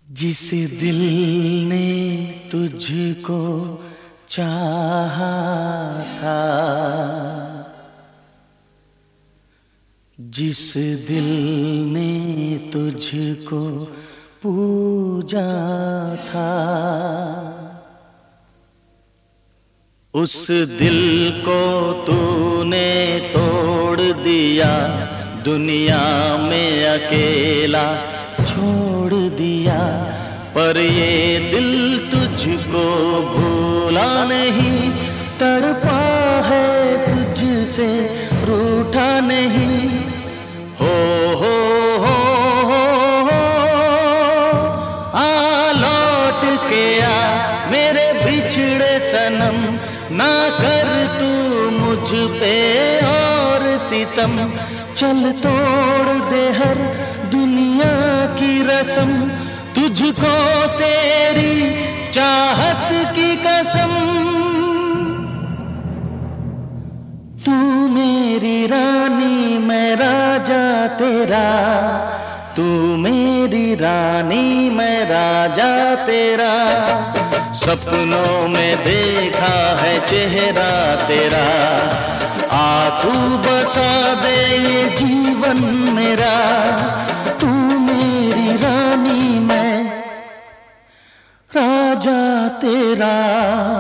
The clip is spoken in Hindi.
जिस दिल ने तुझको चाहा था, जिस दिल ने तुझको पूजा था, उस दिल को तूने तोड़ दिया, दुनिया में अकेला छोड़ दिया। पर ये दिल तुझको भूला नहीं, तड़पा है तुझसे रूठा नहीं। हो आ लौट के आ मेरे बिछड़े सनम, ना कर तू मुझ पे और सितम। चल तोड़ दे हर दुनिया की रस्म, तुझको तेरी चाहत की कसम। तू मेरी रानी मैं राजा तेरा, तू मेरी रानी मैं राजा तेरा। सपनों में देखा है चेहरा तेरा, आ तू बसा दे ये जीवन मेरा। तू मेरी रानी मैं राजा तेरा।